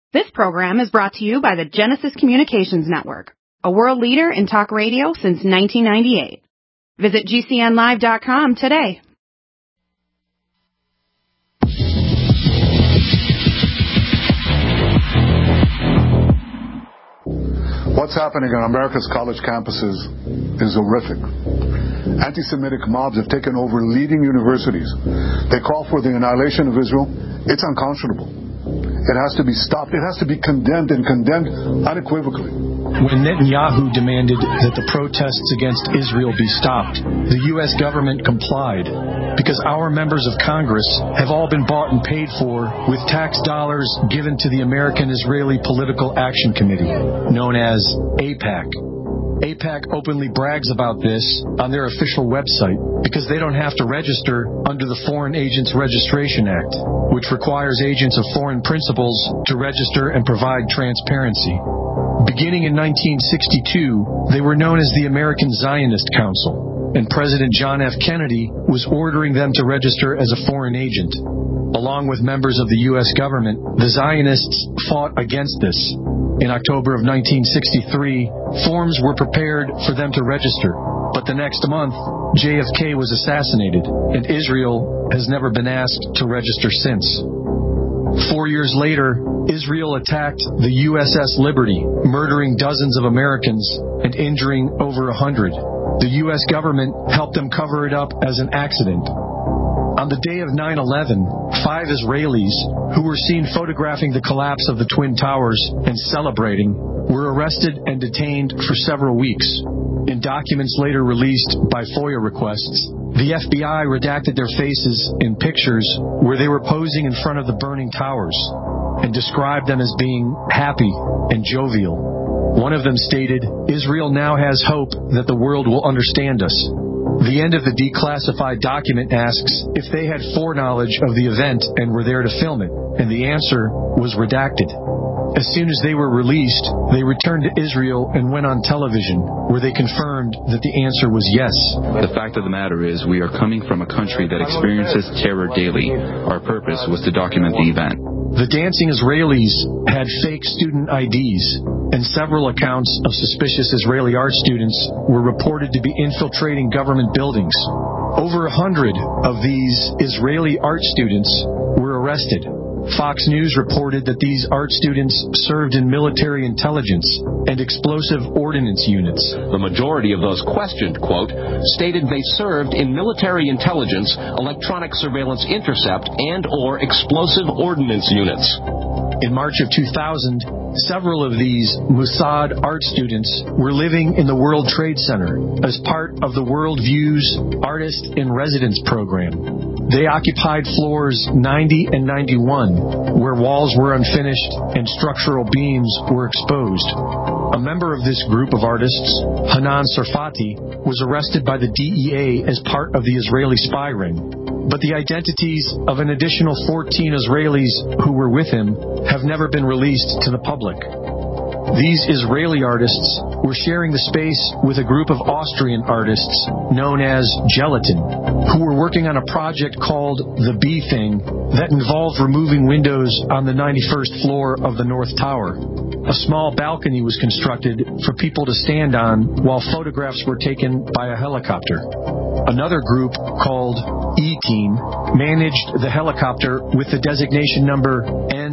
This program is brought to you by the Genesis Communications Network, a world leader in talk radio since 1998. Visit GCNlive.com today. What's happening on America's college campuses is horrific. Anti-Semitic mobs have taken over leading universities. They call for the annihilation of Israel. It's unconscionable. It has to be stopped. It has to be condemned, and condemned unequivocally. When Netanyahu demanded that the protests against Israel be stopped, the U.S. government complied because our members of Congress have all been bought and paid for with tax dollars given to the American Israeli Political Action Committee, known as AIPAC. AIPAC openly brags about this on their official website because they don't have to register under the Foreign Agents Registration Act, which requires agents of foreign principals to register and provide transparency. Beginning in 1962, they were known as the American Zionist Council, and President John F. Kennedy was ordering them to register as a foreign agent. Along with members of the U.S. government, the Zionists fought against this. In October of 1963, forms were prepared for them to register, but the next month, JFK was assassinated, and Israel has never been asked to register since. 4 years later, Israel attacked the USS Liberty, murdering dozens of Americans and injuring over 100. The U.S. government helped them cover it up as an accident. On the day of 9/11, 5 Israelis, who were seen photographing the collapse of the Twin Towers and celebrating, were arrested and detained for several weeks. In documents later released by FOIA requests, the FBI redacted their faces in pictures where they were posing in front of the burning towers and described them as being happy and jovial. One of them stated, "Israel now has hope that the world will understand us." The end of the declassified document asks if they had foreknowledge of the event and were there to film it, and the answer was redacted. As soon as they were released, they returned to Israel and went on television, where they confirmed that the answer was yes. The fact of the matter is, we are coming from a country that experiences terror daily. Our purpose was to document the event. The dancing Israelis had fake student IDs, and several accounts of suspicious Israeli art students were reported to be infiltrating government buildings. Over 100 of these Israeli art students were arrested. Fox News reported that these art students served in military intelligence and explosive ordnance units. The majority of those questioned, quote, stated they served in military intelligence, electronic surveillance intercept, and/or explosive ordnance units. In March of 2000, several of these Mossad art students were living in the World Trade Center as part of the World Views Artist in Residence program. They occupied floors 90 and 91, where walls were unfinished and structural beams were exposed. A member of this group of artists, Hanan Sarfati, was arrested by the DEA as part of the Israeli spy ring. But the identities of an additional 14 Israelis who were with him have never been released to the public. These Israeli artists were sharing the space with a group of Austrian artists known as Gelatin, who were working on a project called The Bee Thing that involved removing windows on the 91st floor of the North Tower. A small balcony was constructed for people to stand on while photographs were taken by a helicopter. Another group, called E-Team, managed the helicopter with the designation number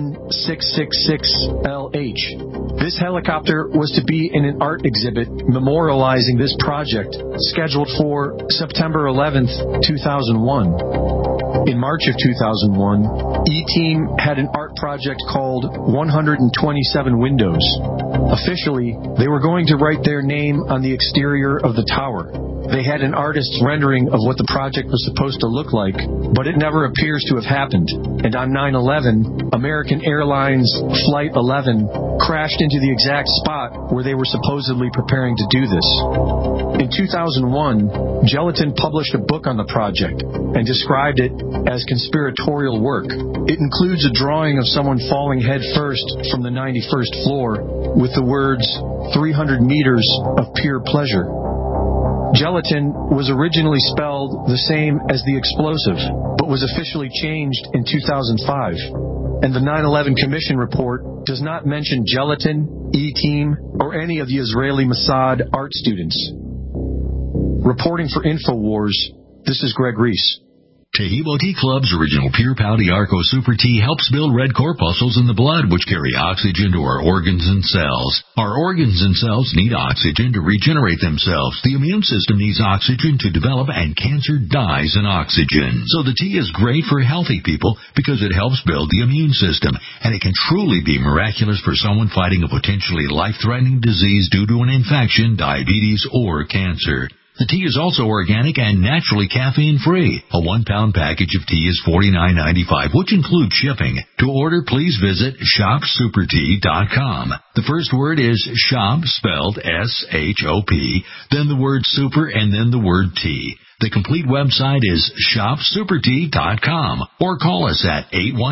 N666LH. This helicopter was to be in an art exhibit memorializing this project, scheduled for September 11th, 2001. In March of 2001, E-Team had an art project called 127 Windows. Officially, they were going to write their name on the exterior of the tower. They had an artist's rendering of what the project was supposed to look like, but it never appears to have happened. And on 9/11, American Airlines Flight 11 crashed into the exact spot where they were supposedly preparing to do this. In 2001, Gelatin published a book on the project and described it as conspiratorial work. It includes a drawing of someone falling head first from the 91st floor with the words, 300 meters of pure pleasure. Gelatin was originally spelled the same as the explosive, but was officially changed in 2005. And the 9/11 Commission report does not mention gelatin, E-Team, or any of the Israeli Mossad art students. Reporting for InfoWars, this is Greg Reese. Taheebo Tea Club's original Pure Pouty Arco Super Tea helps build red corpuscles in the blood, which carry oxygen to our organs and cells. Our organs and cells need oxygen to regenerate themselves. The immune system needs oxygen to develop, and cancer dies in oxygen. So the tea is great for healthy people because it helps build the immune system, and it can truly be miraculous for someone fighting a potentially life-threatening disease due to an infection, diabetes, or cancer. The tea is also organic and naturally caffeine-free. A 1-pound package of tea is $49.95, which includes shipping. To order, please visit shopsupertea.com. The first word is shop, spelled S-H-O-P, then the word super, and then the word tea. The complete website is shopsupertea.com, or call us at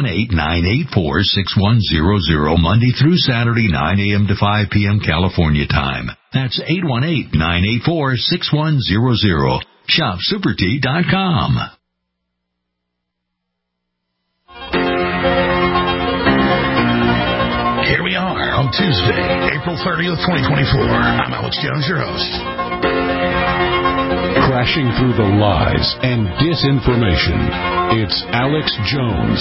818-984-6100, Monday through Saturday, 9 a.m. to 5 p.m. California time. That's 818-984-6100. shopsupertea.com. Here we are on Tuesday, April 30th, 2024. I'm Alex Jones, your host. Crashing through the lies and disinformation, it's Alex Jones.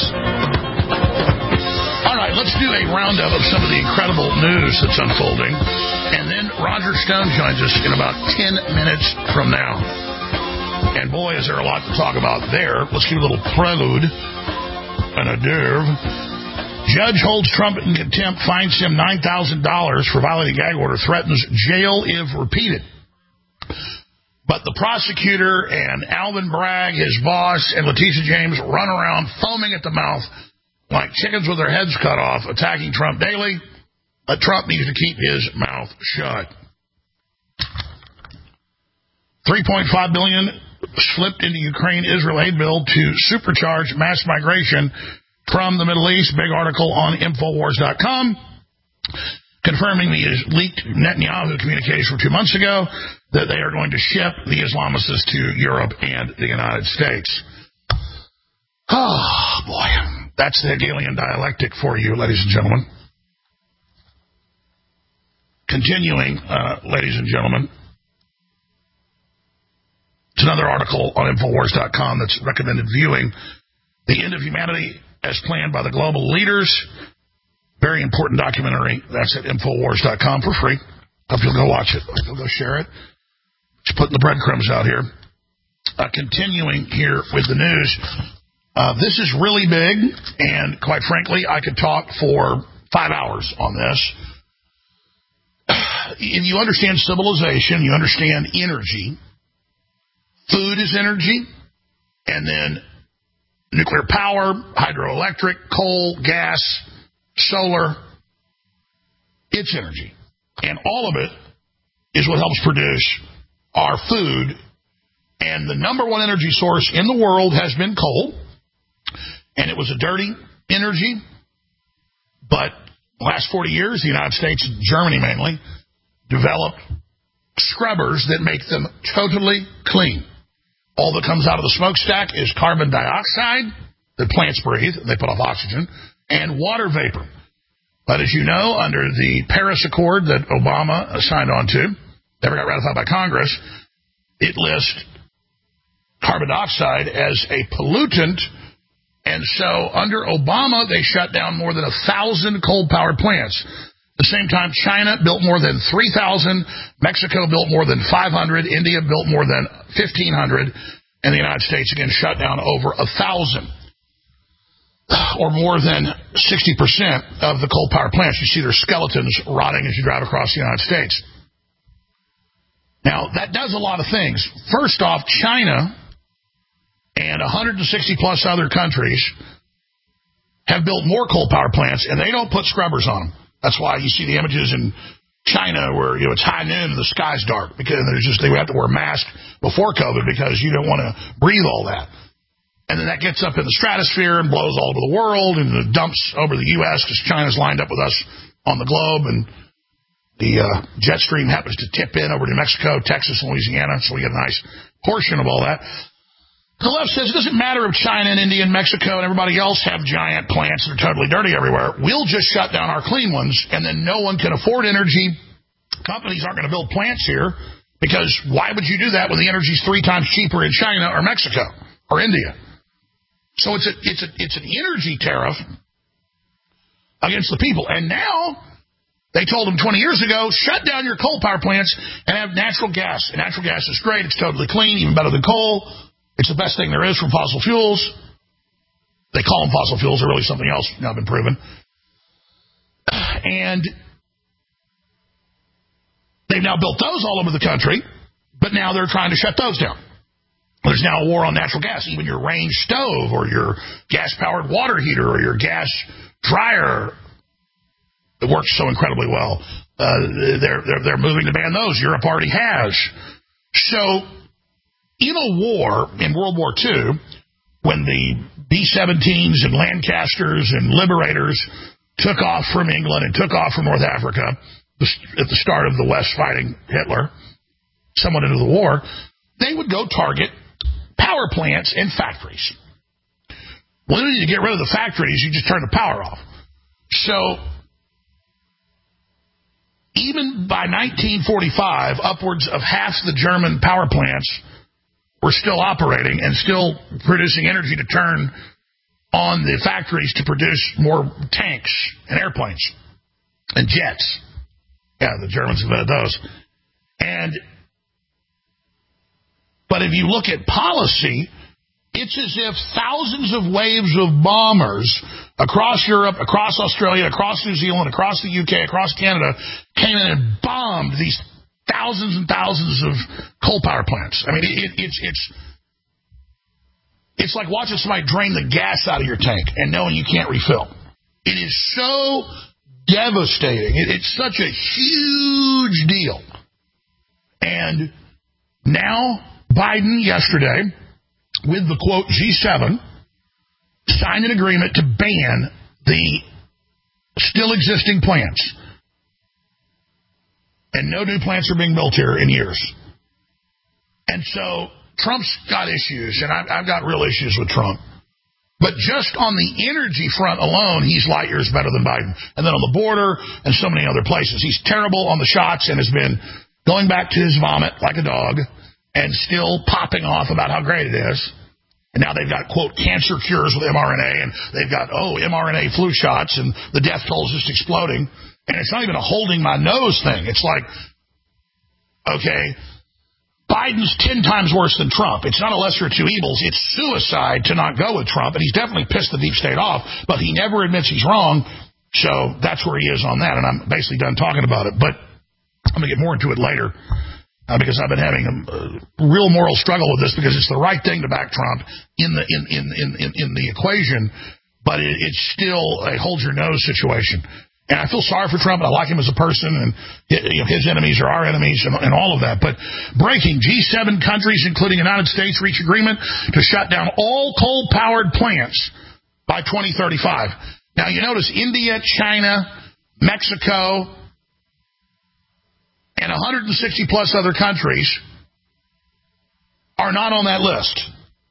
All right, let's do a roundup of some of the incredible news that's unfolding. And then Roger Stone joins us in about 10 minutes from now. And boy, is there a lot to talk about there. Let's give a little prelude and a derve. Judge holds Trump in contempt, fines him $9,000 for violating gag order, threatens jail if repeated. But the prosecutor and Alvin Bragg, his boss, and Letitia James run around foaming at the mouth like chickens with their heads cut off, attacking Trump daily. But Trump needs to keep his mouth shut. $3.5 billion slipped into Ukraine-Israel aid bill to supercharge mass migration from the Middle East. Big article on Infowars.com. Confirming the leaked Netanyahu communiques from 2 months ago that they are going to ship the Islamists to Europe and the United States. Oh, boy. That's the Hegelian dialectic for you, ladies and gentlemen. Continuing, ladies and gentlemen, it's another article on Infowars.com that's recommended viewing. The End of Humanity as planned by the global leaders. Very important documentary. That's at Infowars.com for free. Hope you'll go watch it. Hope you'll go share it. Just putting the breadcrumbs out here. Continuing here with the news. This is really big, and quite frankly, I could talk for 5 hours on this. If you understand civilization, you understand energy. Food is energy, and then nuclear power, hydroelectric, coal, gas, solar, it's energy. And all of it is what helps produce our food. And the number one energy source in the world has been coal. And it was a dirty energy. But the last 40 years, the United States, Germany mainly, developed scrubbers that make them totally clean. All that comes out of the smokestack is carbon dioxide that plants breathe. They put off oxygen. And water vapor. But as you know, under the Paris Accord that Obama signed on to, never got ratified by Congress, it lists carbon dioxide as a pollutant. And so under Obama, they shut down more than 1,000 coal-powered plants. At the same time, China built more than 3,000, Mexico built more than 500, India built more than 1,500, and the United States, again, shut down over 1,000. Or more than 60% of the coal-powered plants. You see their skeletons rotting as you drive across the United States. Now, that does a lot of things. First off, China and 160-plus other countries have built more coal-powered plants, and they don't put scrubbers on them. That's why you see the images in China where it's high noon and the sky's dark, because they would have to wear masks before COVID because you don't want to breathe all that. And then that gets up in the stratosphere and blows all over the world and it dumps over the U.S. because China's lined up with us on the globe. And the jet stream happens to tip in over New Mexico, Texas, and Louisiana. So we get a nice portion of all that. The left says it doesn't matter if China and India and Mexico and everybody else have giant plants that are totally dirty everywhere. We'll just shut down our clean ones, and then no one can afford energy. Companies aren't going to build plants here, because why would you do that when the energy's 3 times cheaper in China or Mexico or India? So it's an energy tariff against the people. And now they told them 20 years ago, shut down your coal power plants and have natural gas. And natural gas is great. It's totally clean, even better than coal. It's the best thing there is from fossil fuels. They call them fossil fuels. They're really something else, now been proven. And they've now built those all over the country, but now they're trying to shut those down. There's now a war on natural gas. Even your range stove or your gas-powered water heater or your gas dryer that works so incredibly well, they're moving to ban those. Europe already has. So in a war, in World War II, when the B-17s and Lancasters and Liberators took off from England and took off from North Africa at the start of the West fighting Hitler, somewhat into the war, they would go target power plants and factories. Well, you need to get rid of the factories, you just turn the power off. So even by 1945, upwards of half the German power plants were still operating and still producing energy to turn on the factories to produce more tanks and airplanes and jets. Yeah, the Germans invented those. But if you look at policy, it's as if thousands of waves of bombers across Europe, across Australia, across New Zealand, across the UK, across Canada came in and bombed these thousands and thousands of coal power plants. I mean, it's like watching somebody drain the gas out of your tank and knowing you can't refill. It is so devastating. It's such a huge deal. And now Biden yesterday, with the, quote, G7, signed an agreement to ban the still existing plants. And no new plants are being built here in years. And so Trump's got issues, and I've got real issues with Trump. But just on the energy front alone, he's light years better than Biden. And then on the border and so many other places. He's terrible on the shots and has been going back to his vomit like a dog and still popping off about how great it is. And now they've got, quote, cancer cures with mRNA, and they've got, mRNA flu shots, and the death toll is just exploding. And it's not even a holding my nose thing. It's like, okay, Biden's 10 times worse than Trump. It's not a lesser of two evils. It's suicide to not go with Trump. And he's definitely pissed the deep state off, but he never admits he's wrong. So that's where he is on that. And I'm basically done talking about it. But I'm going to get more into it later because I've been having a real moral struggle with this because it's the right thing to back Trump in the equation, but it's still a hold your nose situation. And I feel sorry for Trump, and I like him as a person, and his enemies are our enemies, and all of that. But breaking, G7 countries, including the United States, reach agreement to shut down all coal-powered plants by 2035. Now, you notice India, China, Mexico, and 160-plus other countries are not on that list.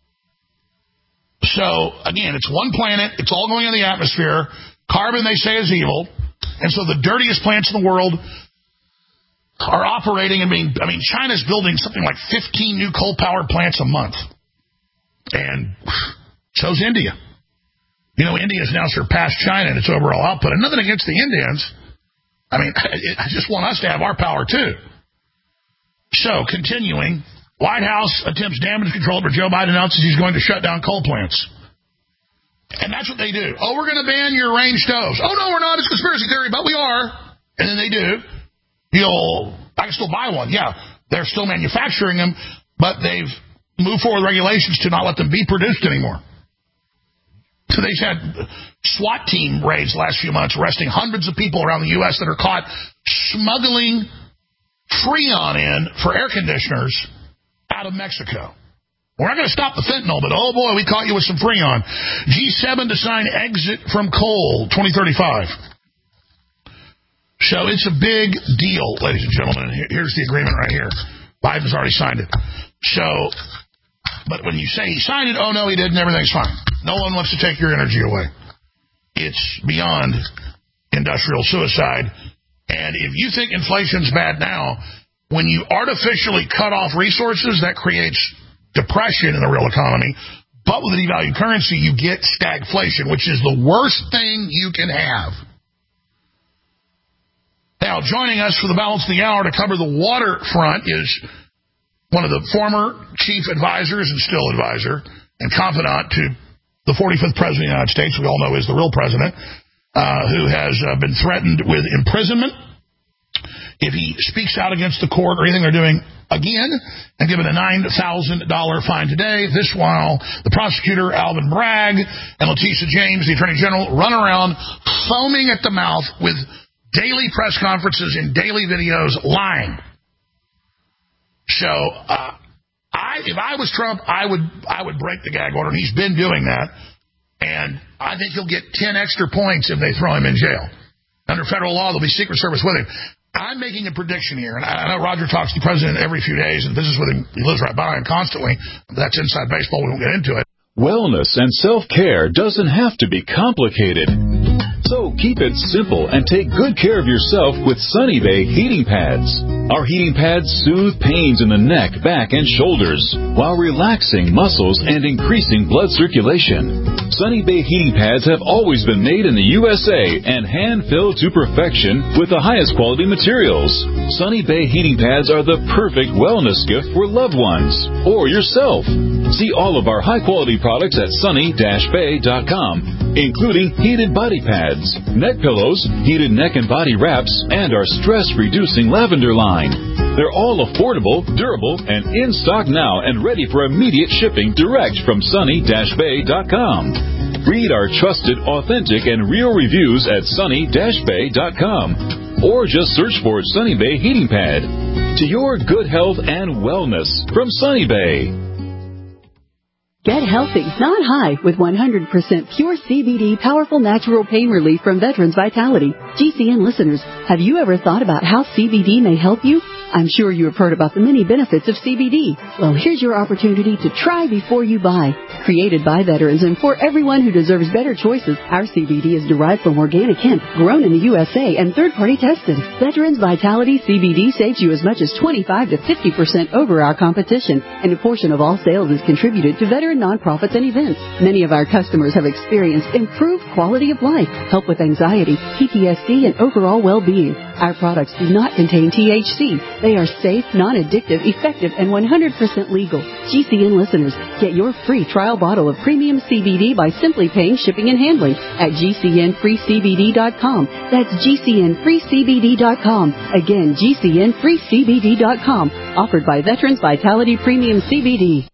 So, again, it's one planet. It's all going in the atmosphere. Carbon, they say, is evil. And so the dirtiest plants in the world are operating and being... I mean, China's building something like 15 new coal-powered plants a month. And so's India. You know, India has now surpassed China in its overall output. And nothing against the Indians. I mean, I just want us to have our power, too. So, continuing, White House attempts damage control where Joe Biden announces he's going to shut down coal plants. And that's what they do. Oh, we're going to ban your range stoves. Oh, no, we're not. It's conspiracy theory, but we are. And then they do. I can still buy one. Yeah, they're still manufacturing them, but they've moved forward regulations to not let them be produced anymore. So they've had SWAT team raids the last few months arresting hundreds of people around the U.S. that are caught smuggling Freon in for air conditioners out of Mexico. We're not going to stop the fentanyl, but oh boy, we caught you with some Freon. G7 to sign exit from coal 2035. So it's a big deal, ladies and gentlemen. Here's the agreement right here. Biden's already signed it. So But when you say he signed it, oh, no, he didn't, everything's fine. No one wants to take your energy away. It's beyond industrial suicide. And if you think inflation's bad now, when you artificially cut off resources, that creates depression in the real economy. But with a devalued currency, you get stagflation, which is the worst thing you can have. Now, joining us for the balance of the hour to cover the waterfront is one of the former chief advisors and still advisor and confidant to the 45th President of the United States, we all know is the real president, who has been threatened with imprisonment if he speaks out against the court or anything they're doing again, and given a $9,000 fine today. This while the prosecutor, Alvin Bragg, and Letitia James, the Attorney General, run around foaming at the mouth with daily press conferences and daily videos lying. So, if I was Trump, I would break the gag order, and he's been doing that. And I think he'll get 10 extra points if they throw him in jail. Under federal law, there'll be Secret Service with him. I'm making a prediction here, and I know Roger talks to the president every few days, and business with him, he lives right by him constantly. That's inside baseball. We won't get into it. Wellness and self-care doesn't have to be complicated. So keep it simple and take good care of yourself with Sunny Bay heating pads. Our heating pads soothe pains in the neck, back, and shoulders while relaxing muscles and increasing blood circulation. Sunny Bay heating pads have always been made in the USA and hand-filled to perfection with the highest quality materials. Sunny Bay heating pads are the perfect wellness gift for loved ones or yourself. See all of our high-quality products at sunny-bay.com, including heated body pads, neck pillows, heated neck and body wraps, and our stress-reducing lavender line. They're all affordable, durable, and in stock now and ready for immediate shipping direct from sunny-bay.com. Read our trusted, authentic, and real reviews at sunny-bay.com, or just search for Sunny Bay Heating Pad. To your good health and wellness from Sunny Bay. Get healthy, not high, with 100% pure CBD powerful natural pain relief from Veterans Vitality. GCN listeners, have you ever thought about how CBD may help you? I'm sure you have heard about the many benefits of CBD. Well, here's your opportunity to try before you buy. Created by veterans and for everyone who deserves better choices, our CBD is derived from organic hemp, grown in the USA, and third-party tested. Veterans Vitality CBD saves you as much as 25 to 50% over our competition, and a portion of all sales is contributed to veteran nonprofits and events. Many of our customers have experienced improved quality of life, help with anxiety, PTSD, and overall well-being. Our products do not contain THC. They are safe, non-addictive, effective, and 100% legal. GCN listeners, get your free trial bottle of premium CBD by simply paying shipping and handling at GCNFreeCBD.com. That's GCNFreeCBD.com. Again, GCNFreeCBD.com. Offered by Veterans Vitality Premium CBD.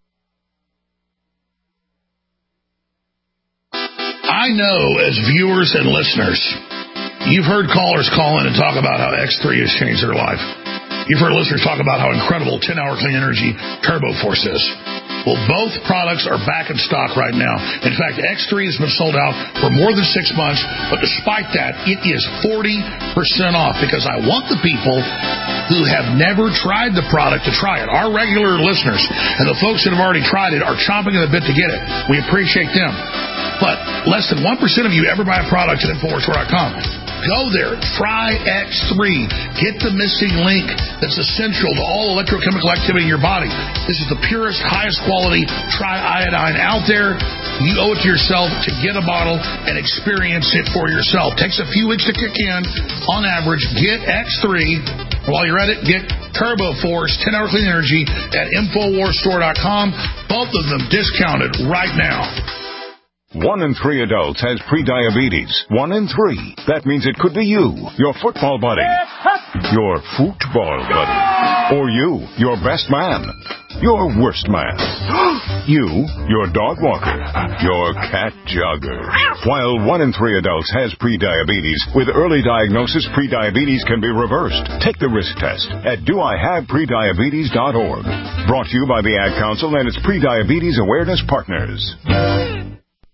I know as viewers and listeners, you've heard callers call in and talk about how X3 has changed their life. You've heard listeners talk about how incredible 10-hour clean energy Turbo Force is. Well, both products are back in stock right now. In fact, X3 has been sold out for more than 6 months, but despite that, it is 40% off because I want the people who have never tried the product to try it. Our regular listeners and the folks that have already tried it are chomping at the bit to get it. We appreciate them. But less than 1% of you ever buy a product at InfoWarsStore.com. Go there. Try X3. Get the missing link that's essential to all electrochemical activity in your body. This is the purest, highest quality triiodine out there. You owe it to yourself to get a bottle and experience it for yourself. Takes a few weeks to kick in. On average, get X3. While you're at it, get Turbo Force 10-hour clean energy at InfoWarsStore.com. Both of them discounted right now. 1 in 3 adults has prediabetes. 1 in 3. That means it could be you, your football buddy, your football buddy, or you, your best man, your worst man, you, your dog walker, your cat jogger. While 1 in 3 adults has prediabetes, with early diagnosis, prediabetes can be reversed. Take the risk test at doihaveprediabetes.org. Brought to you by the Ad Council and its Prediabetes Awareness Partners. I need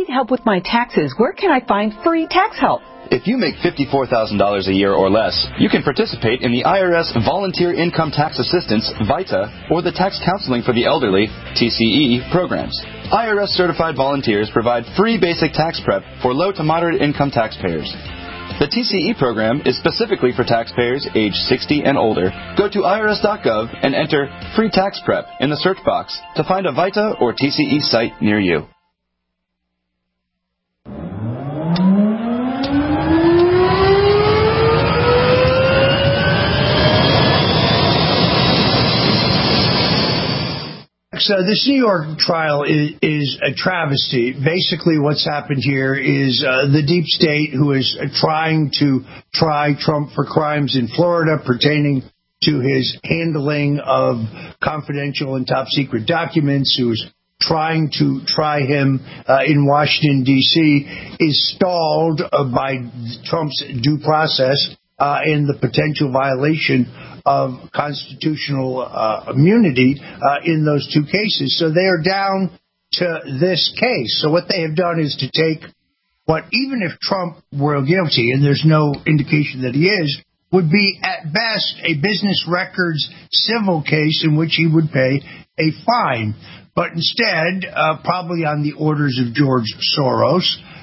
help with my taxes. Where can I find free tax help? If you make $54,000 a year or less, you can participate in the IRS Volunteer Income Tax Assistance, VITA, or the Tax Counseling for the Elderly, TCE, programs. IRS-certified volunteers provide free basic tax prep for low to moderate income taxpayers. The TCE program is specifically for taxpayers age 60 and older. Go to irs.gov and enter Free Tax Prep in the search box to find a VITA or TCE site near you. This New York trial is a travesty. Basically, what's happened here is the deep state, who is trying to try Trump for crimes in Florida pertaining to his handling of confidential and top secret documents, who is trying to try him in Washington, D.C., is stalled by Trump's due process and the potential violation of constitutional immunity in those two cases. So they are down to this case. So what they have done is to take what, even if Trump were guilty, and there's no indication that he is, would be at best a business records civil case in which he would pay a fine. But instead, probably on the orders of George Soros,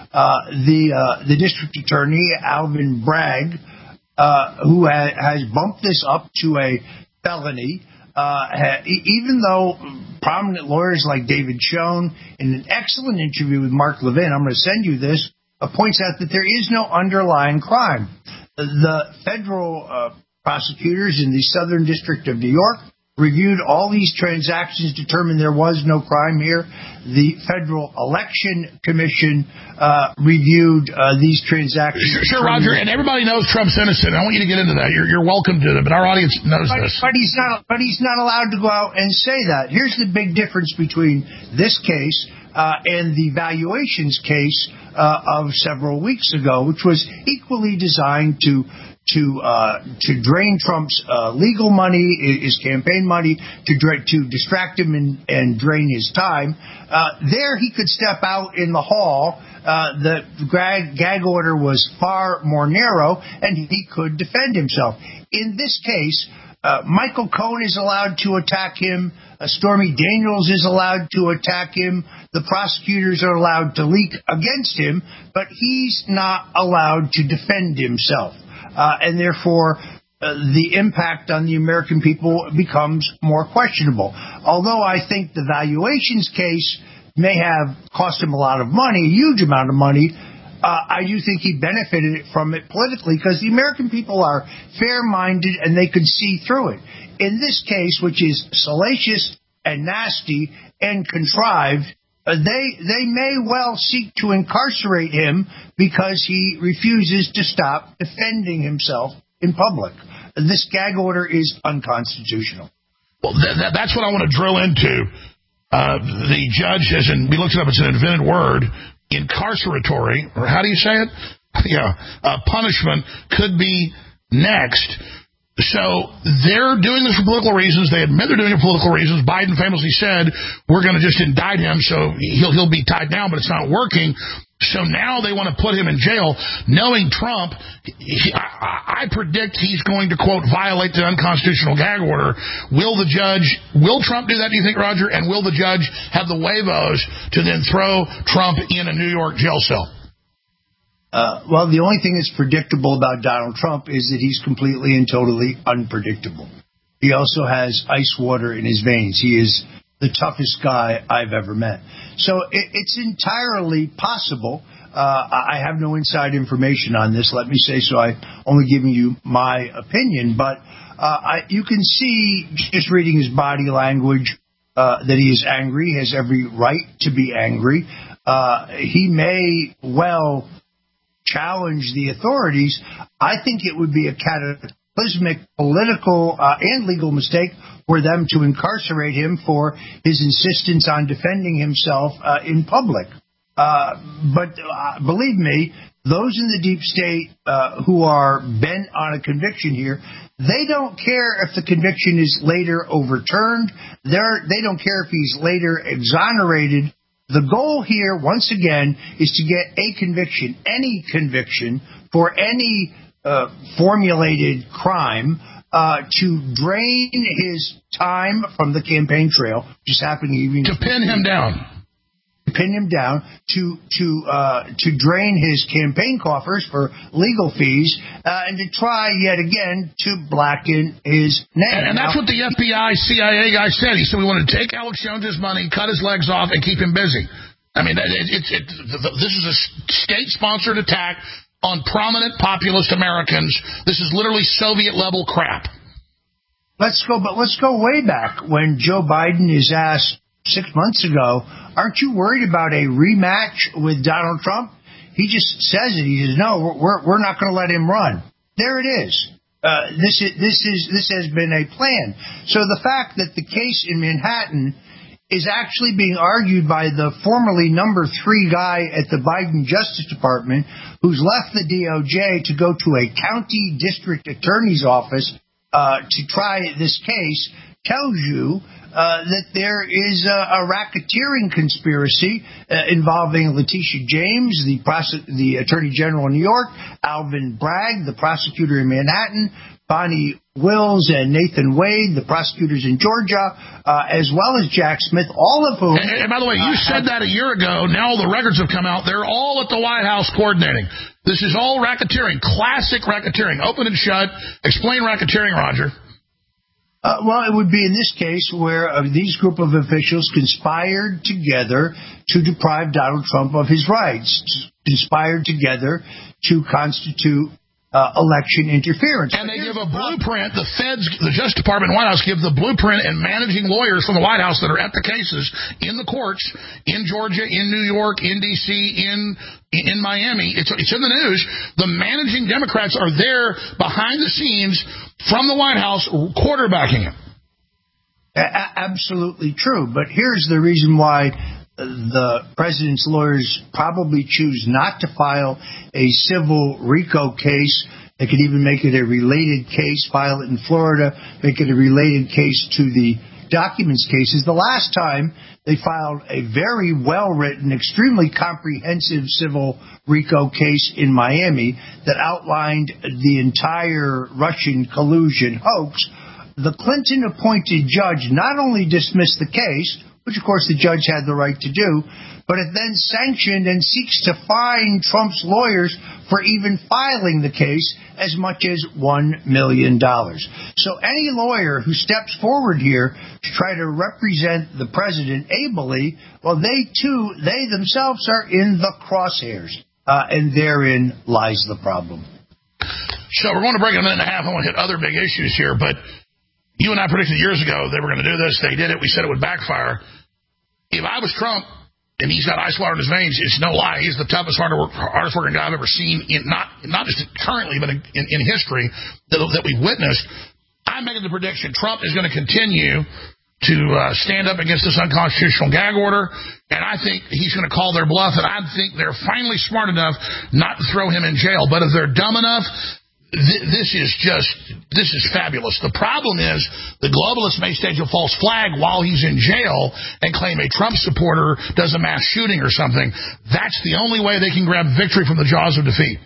the district attorney, Alvin Bragg, who has bumped this up to a felony, even though prominent lawyers like David Schoen, in an excellent interview with Mark Levin, I'm going to send you this, points out that there is no underlying crime. The federal prosecutors in the Southern District of New York reviewed all these transactions, determined there was no crime here. The Federal Election Commission reviewed these transactions. Sure, Roger, and everybody knows Trump's innocent. I want you to get into that. You're welcome to it, but our audience knows this. But he's not allowed to go out and say that. Here's the big difference between this case and the valuations case of several weeks ago, which was equally designed to drain Trump's legal money, his campaign money, to distract him and drain his time. There he could step out in the hall. The gag order was far more narrow, and he could defend himself. In this case, Michael Cohen is allowed to attack him. Stormy Daniels is allowed to attack him. The prosecutors are allowed to leak against him, but he's not allowed to defend himself. And therefore, the impact on the American people becomes more questionable. Although I think the valuations case may have cost him a lot of money, a huge amount of money, I do think he benefited from it politically because the American people are fair-minded and they could see through it. In this case, which is salacious and nasty and contrived, they may well seek to incarcerate him because he refuses to stop defending himself in public. This gag order is unconstitutional. Well, that's what I want to drill into. The judge, we looked it up, it's an invented word, incarceratory, or how do you say it? Yeah, punishment could be next. So they're doing this for political reasons. They admit they're doing it for political reasons. Biden famously said, we're going to just indict him, so he'll be tied down, but it's not working. So now they want to put him in jail. Knowing Trump, I predict he's going to, quote, violate the unconstitutional gag order. Will Trump do that, do you think, Roger? And will the judge have the huevos to then throw Trump in a New York jail cell? Well, the only thing that's predictable about Donald Trump is that he's completely and totally unpredictable. He also has ice water in his veins. He is the toughest guy I've ever met. So it's entirely possible. I have no inside information on this, let me say, so I'm only giving you my opinion. But you can see, just reading his body language, that he is angry. He has every right to be angry. He may well challenge the authorities. I think it would be a cataclysmic political and legal mistake for them to incarcerate him for his insistence on defending himself in public. But believe me, those in the deep state who are bent on a conviction here, they don't care if the conviction is later overturned. They don't care if he's later exonerated. The goal here, once again, is to get a conviction, any conviction, for any formulated crime, to drain his time from the campaign trail, which is happening even to pin him down. Pin him down, to drain his campaign coffers for legal fees, and to try yet again to blacken his name. And that's what the FBI, CIA guy said. He said we want to take Alex Jones's money, cut his legs off, and keep him busy. I mean, this is a state-sponsored attack on prominent populist Americans. This is literally Soviet-level crap. Let's go way back when Joe Biden is asked 6 months ago, aren't you worried about a rematch with Donald Trump? He just says it. He says, no, we're not going to let him run. There it is. This has been a plan. So the fact that the case in Manhattan is actually being argued by the formerly number 3 guy at the Biden Justice Department, who's left the DOJ to go to a county district attorney's office to try this case, tells you that there is a racketeering conspiracy involving Letitia James, the Attorney General in New York, Alvin Bragg, the prosecutor in Manhattan, Bonnie Wills and Nathan Wade, the prosecutors in Georgia, as well as Jack Smith, all of whom... And by the way, you said that a year ago. Now all the records have come out. They're all at the White House coordinating. This is all racketeering, classic racketeering. Open and shut. Explain racketeering, Roger. Well, it would be in this case where these group of officials conspired together to deprive Donald Trump of his rights, conspired together to constitute election interference. And they give a blueprint. The feds, the Justice Department and White House give the blueprint and managing lawyers from the White House that are at the cases in the courts in Georgia, in New York, in D.C., in Miami. It's in the news. The managing Democrats are there behind the scenes from the White House quarterbacking it. Absolutely true. But here's the reason why the president's lawyers probably choose not to file a civil RICO case. They could even make it a related case, file it in Florida, make it a related case to the documents cases. The last time they filed a very well-written, extremely comprehensive civil RICO case in Miami that outlined the entire Russian collusion hoax, the Clinton-appointed judge not only dismissed the case, which of course the judge had the right to do, but it then sanctioned and seeks to fine Trump's lawyers for even filing the case as much as $1 million. So any lawyer who steps forward here to try to represent the president ably, well, they themselves are in the crosshairs, and therein lies the problem. So we're going to break in a minute and a half. I want to hit other big issues here, but you and I predicted years ago they were going to do this. They did it. We said it would backfire. If I was Trump and he's got ice water in his veins, it's no lie. He's the toughest, hardest working guy I've ever seen, not just currently, but in history that we've witnessed. I'm making the prediction Trump is going to continue to stand up against this unconstitutional gag order, and I think he's going to call their bluff, and I think they're finally smart enough not to throw him in jail. But if they're dumb enough, this is fabulous. The problem is the globalists may stage a false flag while he's in jail and claim a Trump supporter does a mass shooting or something. That's the only way they can grab victory from the jaws of defeat.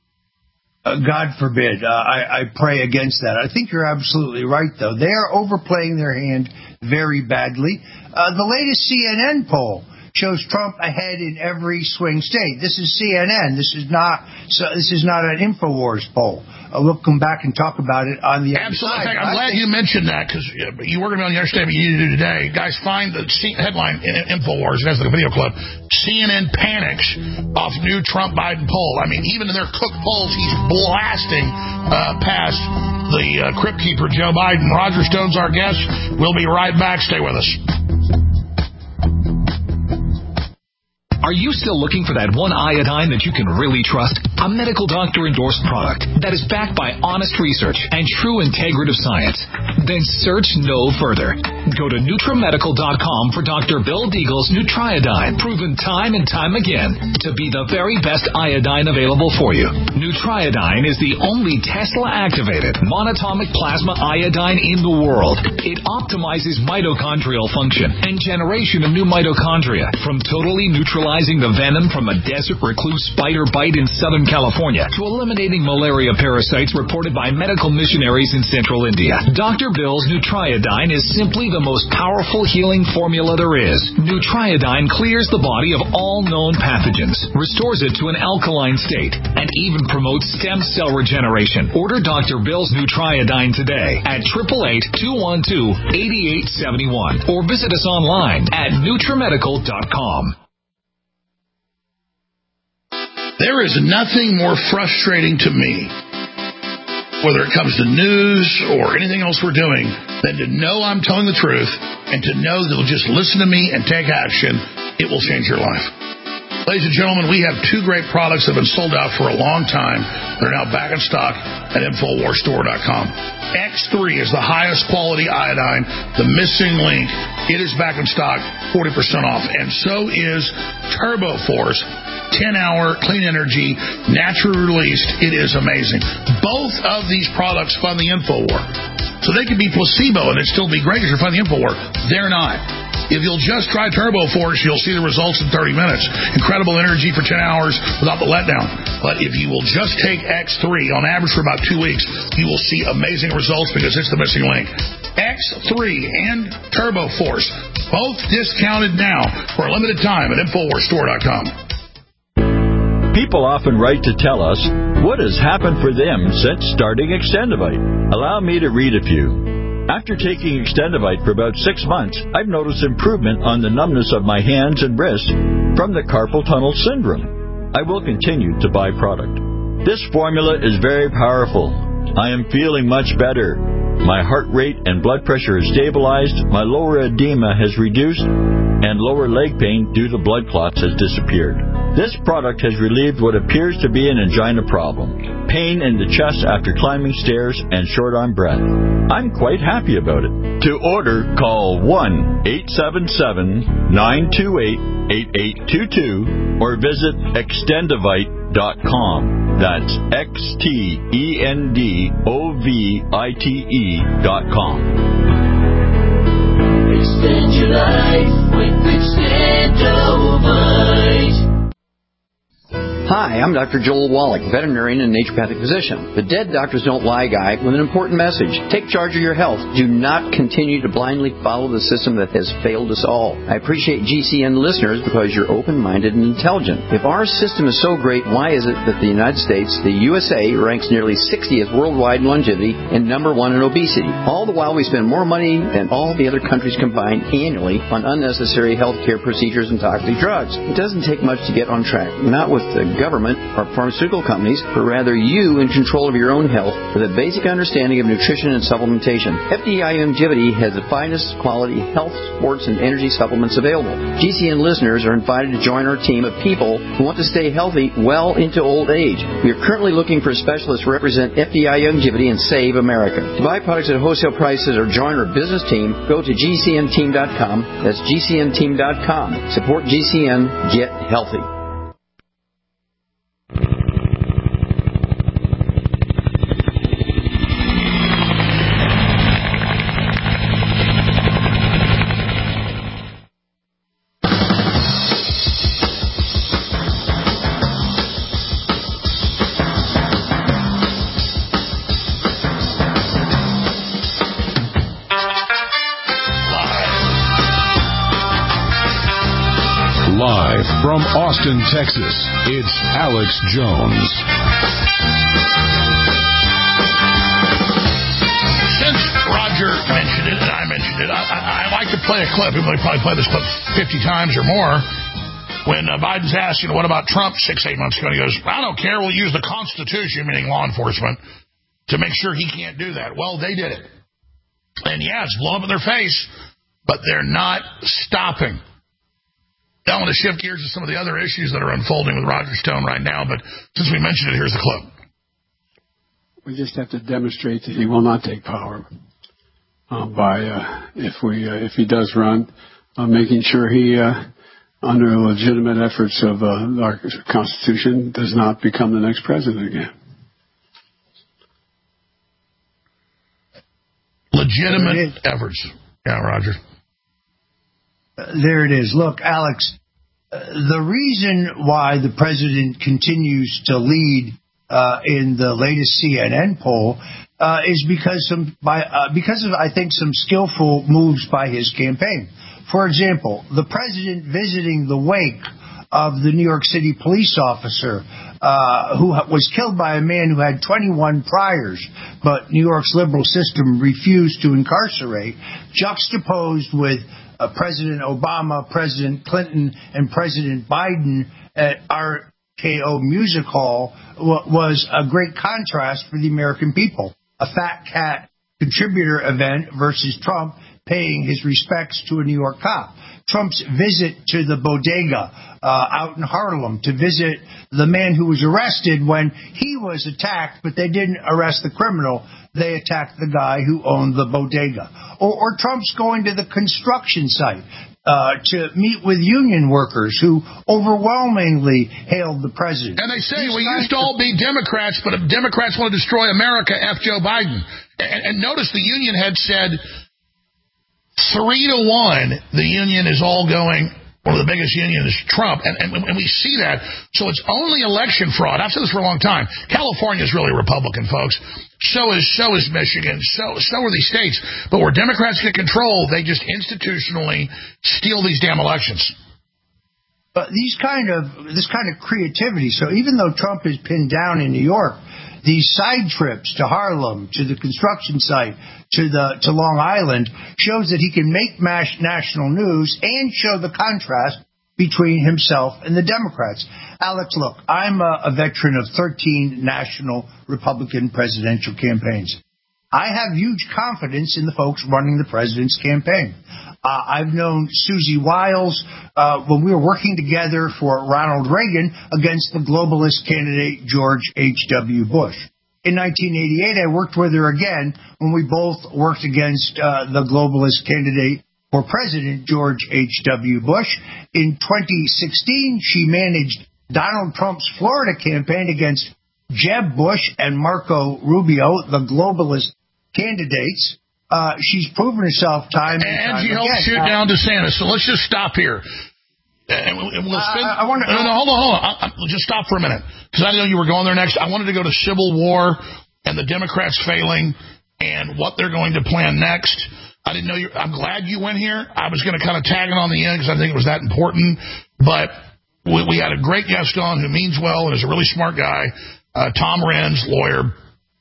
God forbid. I pray against that. I think you're absolutely right, though. They are overplaying their hand very badly. The latest CNN poll shows Trump ahead in every swing state. This is CNN. This is not an InfoWars poll. We'll come back and talk about it on the other side. I'm glad you mentioned that because you were going to be on yesterday, but you need to do today. Guys, find the headline in InfoWars. It has the video clip. CNN panics off new Trump-Biden poll. I mean, even in their cooked polls, he's blasting past the Crypt Keeper, Joe Biden. Roger Stone's our guest. We'll be right back. Stay with us. Are you still looking for that one iodine that you can really trust? A medical doctor endorsed product that is backed by honest research and true integrative science? Then search no further. Go to NutriMedical.com for Dr. Bill Deagle's Nutriodine, proven time and time again to be the very best iodine available for you. Nutriodine is the only Tesla-activated monatomic plasma iodine in the world. It optimizes mitochondrial function and generation of new mitochondria, from totally neutralizing the venom from a desert recluse spider bite in Southern California to eliminating malaria parasites reported by medical missionaries in Central India. Dr. Bill's Nutriodine is simply the most powerful healing formula there is. Nutriodine clears the body of all known pathogens, restores it to an alkaline state, and even promotes stem cell regeneration. Order Dr. Bill's Nutriodine today at 888-212-8871 or visit us online at NutriMedical.com. There is nothing more frustrating to me, whether it comes to news or anything else we're doing, than to know I'm telling the truth and to know they'll just listen to me and take action. It will change your life. Ladies and gentlemen, we have two great products that have been sold out for a long time. They're now back in stock at InfoWarsStore.com. X3 is the highest quality iodine, the missing link. It is back in stock, 40% off. And so is TurboForce. 10-hour clean energy, naturally released. It is amazing. Both of these products fund the InfoWar. So they could be placebo and it'd still be great because you're funding the InfoWar. They're not. If you'll just try TurboForce, you'll see the results in 30 minutes. Incredible energy for 10 hours without the letdown. But if you will just take X3 on average for about 2 weeks, you will see amazing results because it's the missing link. X3 and TurboForce, both discounted now for a limited time at InfoWarsStore.com. People often write to tell us what has happened for them since starting Extendivite. Allow me to read a few. After taking Extendivite for about 6 months, I've noticed improvement on the numbness of my hands and wrists from the carpal tunnel syndrome. I will continue to buy product. This formula is very powerful. I am feeling much better. My heart rate and blood pressure is stabilized, my lower edema has reduced, and lower leg pain due to blood clots has disappeared. This product has relieved what appears to be an angina problem, pain in the chest after climbing stairs, and short-arm breath. I'm quite happy about it. To order, call 1-877-928-8822 or visit Extendivite.com. That's XTENDOVITE.com. Extend your life with Extendovite. Hi, I'm Dr. Joel Wallach, veterinarian and naturopathic physician. The Dead Doctors Don't Lie guy with an important message. Take charge of your health. Do not continue to blindly follow the system that has failed us all. I appreciate GCN listeners because you're open-minded and intelligent. If our system is so great, why is it that the United States, the USA, ranks nearly 60th worldwide in longevity and number 1 in obesity? All the while we spend more money than all the other countries combined annually on unnecessary health care procedures and toxic drugs. It doesn't take much to get on track. Not with the government or pharmaceutical companies, but rather you in control of your own health with a basic understanding of nutrition and supplementation. FDI Longevity has the finest quality health, sports, and energy supplements available. GCN listeners are invited to join our team of people who want to stay healthy well into old age. We are currently looking for specialists to represent FDI Longevity and Save America. To buy products at wholesale prices or join our business team, go to GCNteam.com. That's GCNteam.com. Support GCN. Get healthy. From Austin, Texas, it's Alex Jones. Since Roger mentioned it and I mentioned it, I like to play a clip. We probably play this clip 50 times or more. When Biden's asked, what about Trump 6-8 months ago? And he goes, I don't care. We'll use the Constitution, meaning law enforcement, to make sure he can't do that. Well, they did it. And yeah, it's blown up in their face, but they're not stopping. I want to shift gears to some of the other issues that are unfolding with Roger Stone right now, but since we mentioned it, here's the clip. We just have to demonstrate that he will not take power. by if he does run, making sure he, under legitimate efforts of our Constitution, does not become the next president again. Legitimate efforts. Yeah, Roger. There it is. Look, Alex, the reason why the president continues to lead in the latest CNN poll is because of, I think, some skillful moves by his campaign. For example, the president visiting the wake of the New York City police officer who was killed by a man who had 21 priors, but New York's liberal system refused to incarcerate, juxtaposed with President Obama, President Clinton, and President Biden at RKO Music Hall was a great contrast for the American people. A Fat Cat contributor event versus Trump paying his respects to a New York cop. Trump's visit to the bodega out in Harlem to visit the man who was arrested when he was attacked, but they didn't arrest the criminal. They attacked the guy who owned the bodega. Or Trump's going to the construction site to meet with union workers who overwhelmingly hailed the president. And they say we used to all be Democrats, but if Democrats want to destroy America, F. Joe Biden. And notice the union had said 3-1, the union is all going, one of the biggest unions is Trump, and we see that. So it's only election fraud. I've said this for a long time. California is really Republican, folks. So is Michigan. So are these states. But where Democrats get control, they just institutionally steal these damn elections. But this kind of creativity. So even though Trump is pinned down in New York, these side trips to Harlem, to the construction site, to Long Island, shows that he can make national news and show the contrast between himself and the Democrats. Alex, look, I'm a veteran of 13 national Republican presidential campaigns. I have huge confidence in the folks running the president's campaign. I've known Susie Wiles when we were working together for Ronald Reagan against the globalist candidate George H.W. Bush. In 1988, I worked with her again when we both worked against the globalist candidate for President George H.W. Bush. In 2016, she managed Donald Trump's Florida campaign against Jeb Bush and Marco Rubio, the globalist candidates. She's proven herself time and time again. And she helped shoot down DeSantis. So let's just stop here. And we'll spend, hold on. Just stop for a minute, because I know you were going there next. I wanted to go to Civil War and the Democrats failing and what they're going to plan next. I didn't know I'm glad you went here. I was going to kind of tag it on the end because I think it was that important. But we had a great guest on who means well and is a really smart guy, Tom Renz, lawyer.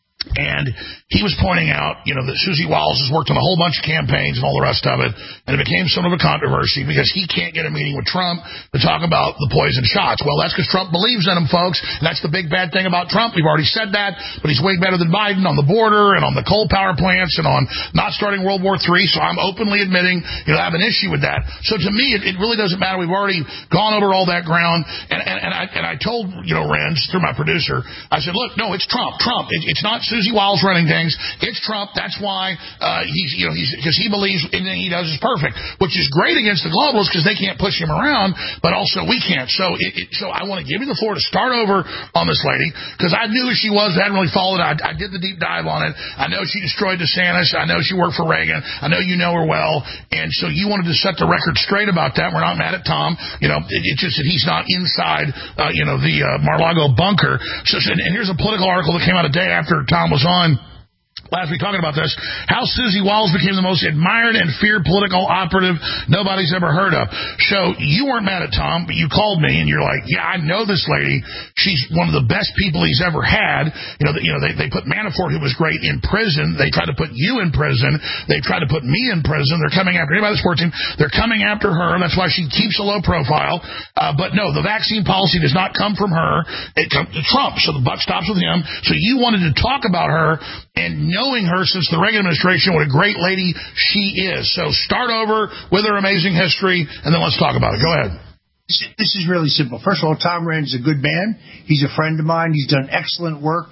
And he was pointing out, that Susie Wiles has worked on a whole bunch of campaigns and all the rest of it, and it became somewhat of a controversy because he can't get a meeting with Trump to talk about the poison shots. Well, that's because Trump believes in them, folks, and that's the big bad thing about Trump. We've already said that, but he's way better than Biden on the border and on the coal power plants and on not starting World War III, so I'm openly admitting, I have an issue with that. So to me, it really doesn't matter. We've already gone over all that ground, and I told, Renz, through my producer, I said, look, no, it's Trump. It's not Susie Wiles running things. It's Trump. That's why he's because he believes anything he does is perfect, which is great against the globalists because they can't push him around, but also we can't. So I want to give you the floor to start over on this lady because I knew who she was. I hadn't really followed it. I did the deep dive on it. I know she destroyed DeSantis. I know she worked for Reagan. I know you know her well, and so you wanted to set the record straight about that. We're not mad at Tom. It's just that he's not inside the Mar-a-Lago bunker. And here's a Political article that came out a day after Tom was on last week talking about this, how Susie Wiles became the most admired and feared political operative nobody's ever heard of. So you weren't mad at Tom, but you called me and you're like, yeah, I know this lady. She's one of the best people he's ever had. They put Manafort, who was great, in prison. They tried to put you in prison. They tried to put me in prison. They're coming after anybody on the sports team. They're coming after her. That's why she keeps a low profile. But no, the vaccine policy does not come from her. It comes to Trump. So the buck stops with him. So you wanted to talk about her and knowing her since the Reagan administration, what a great lady she is. So start over with her amazing history, and then let's talk about it. Go ahead. This is really simple. First of all, Tom Renz is a good man. He's a friend of mine. He's done excellent work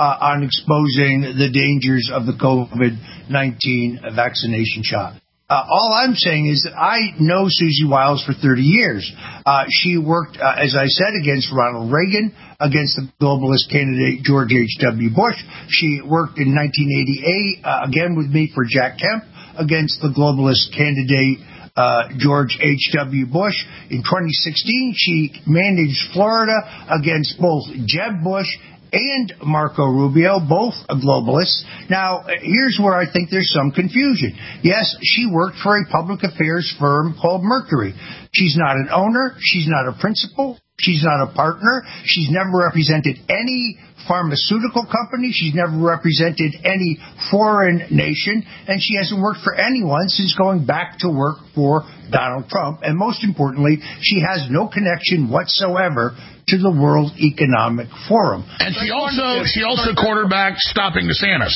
on exposing the dangers of the COVID-19 vaccination shot. All I'm saying is that I know Susie Wiles for 30 years. She worked, as I said, against Ronald Reagan, against the globalist candidate George H.W. Bush. She worked in 1988, again with me, for Jack Kemp, against the globalist candidate George H.W. Bush. In 2016, she managed Florida against both Jeb Bush and Marco Rubio, both globalists. Now, here's where I think there's some confusion. Yes, she worked for a public affairs firm called Mercury. She's not an owner. She's not a principal. She's not a partner. She's never represented any pharmaceutical company. She's never represented any foreign nation. And she hasn't worked for anyone since going back to work for Donald Trump. And most importantly, she has no connection whatsoever to the World Economic Forum. And she also quarterbacked stopping DeSantis.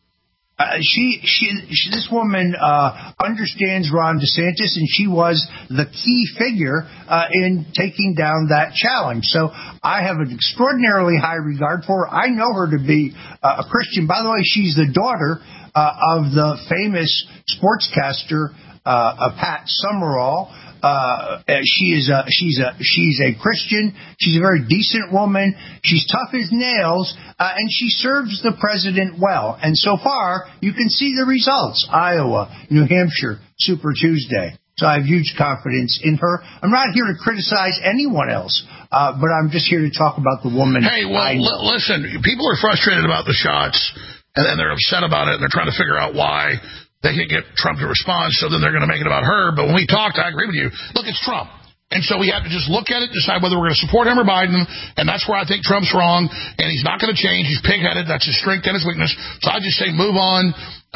This woman understands Ron DeSantis, and she was the key figure in taking down that challenge. So I have an extraordinarily high regard for her. I know her to be a Christian. By the way, she's the daughter of the famous sportscaster Pat Summerall. She's a Christian. She's a very decent woman. She's tough as nails, and she serves the president well. And so far, you can see the results. Iowa, New Hampshire, Super Tuesday. So I have huge confidence in her. I'm not here to criticize anyone else, but I'm just here to talk about the woman. Hey, well, listen, people are frustrated about the shots, and then they're upset about it, and they're trying to figure out why they can get Trump to respond, so then they're going to make it about her. But when we talked, I agree with you. Look, it's Trump. And so we have to just look at it, decide whether we're going to support him or Biden, and that's where I think Trump's wrong, and he's not going to change. He's pig-headed. That's his strength and his weakness. So I just say move on,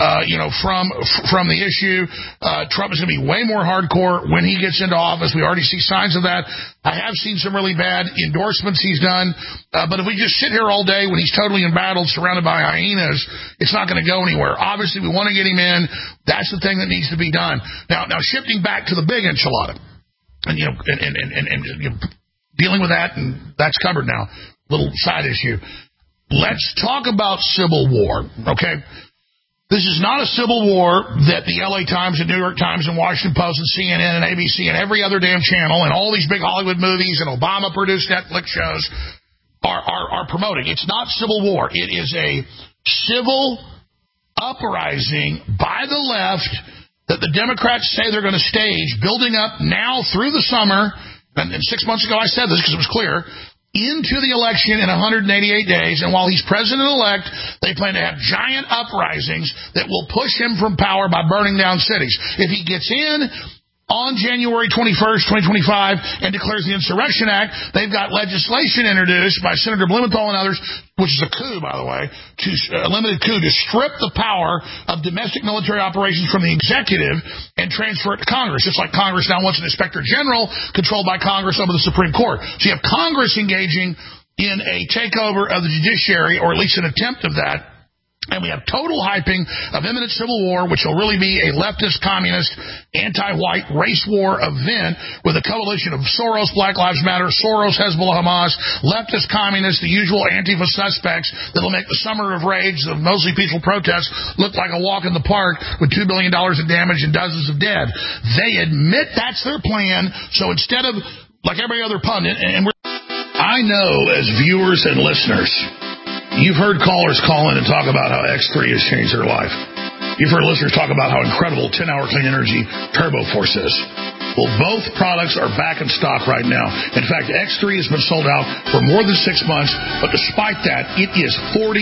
from the issue. Trump is going to be way more hardcore when he gets into office. We already see signs of that. I have seen some really bad endorsements he's done, but if we just sit here all day when he's totally embattled, surrounded by hyenas, it's not going to go anywhere. Obviously, we want to get him in. That's the thing that needs to be done. Now shifting back to the big enchilada. And dealing with that, and that's covered now. Little side issue. Let's talk about civil war, okay? This is not a civil war that the LA Times and New York Times and Washington Post and CNN and ABC and every other damn channel and all these big Hollywood movies and Obama-produced Netflix shows are promoting. It's not civil war. It is a civil uprising by the left that the Democrats say they're going to stage, building up now through the summer, and 6 months ago I said this because it was clear, into the election in 188 days, and while he's president-elect, they plan to have giant uprisings that will push him from power by burning down cities. If he gets in on January 21st, 2025, and declares the Insurrection Act, they've got legislation introduced by Senator Blumenthal and others, which is a coup, by the way, a limited coup, to strip the power of domestic military operations from the executive and transfer it to Congress. Just like Congress now wants an inspector general controlled by Congress over the Supreme Court. So you have Congress engaging in a takeover of the judiciary, or at least an attempt of that. And we have total hyping of imminent civil war, which will really be a leftist, communist, anti-white race war event with a coalition of Soros, Black Lives Matter, Soros, Hezbollah, Hamas, leftist, communists, the usual Antifa suspects that will make the summer of rage, the mostly peaceful protests, look like a walk in the park with $2 billion in damage and dozens of dead. They admit that's their plan, so instead of, like every other pundit, I know as viewers and listeners, you've heard callers call in and talk about how X3 has changed their life. You've heard listeners talk about how incredible 10-hour clean energy Turbo Force is. Well, both products are back in stock right now. In fact, X3 has been sold out for more than 6 months, but despite that, it is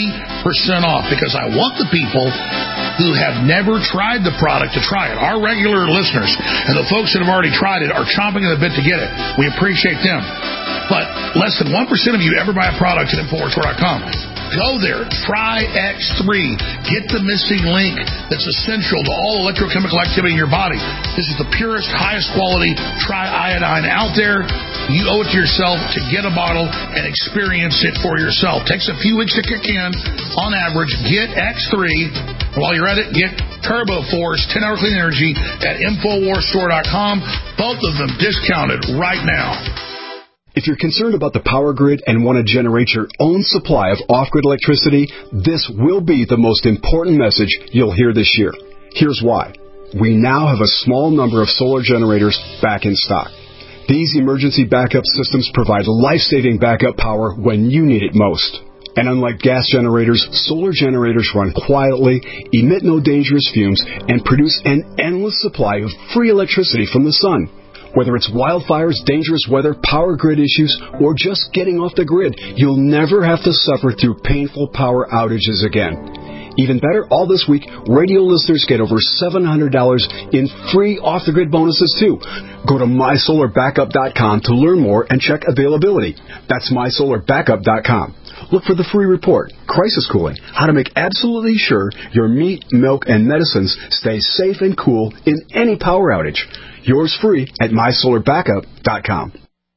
40% off because I want the people who have never tried the product to try it. Our regular listeners and the folks that have already tried it are chomping at the bit to get it. We appreciate them. But less than 1% of you ever buy a product at InfoWarsStore.com. Go there. Try X3. Get the missing link that's essential to all electrochemical activity in your body. This is the purest, highest quality triiodine out there. You owe it to yourself to get a bottle and experience it for yourself. Takes a few weeks to kick in. On average, get X3. While you're at it, get Turbo Force 10-hour clean energy at InfoWarsStore.com. Both of them discounted right now. If you're concerned about the power grid and want to generate your own supply of off-grid electricity, this will be the most important message you'll hear this year. Here's why. We now have a small number of solar generators back in stock. These emergency backup systems provide life-saving backup power when you need it most. And unlike gas generators, solar generators run quietly, emit no dangerous fumes, and produce an endless supply of free electricity from the sun. Whether it's wildfires, dangerous weather, power grid issues, or just getting off the grid, you'll never have to suffer through painful power outages again. Even better, all this week, radio listeners get over $700 in free off-the-grid bonuses, too. Go to MySolarBackup.com to learn more and check availability. That's MySolarBackup.com. Look for the free report, Crisis Cooling, how to make absolutely sure your meat, milk, and medicines stay safe and cool in any power outage. Yours free at MySolarBackup.com.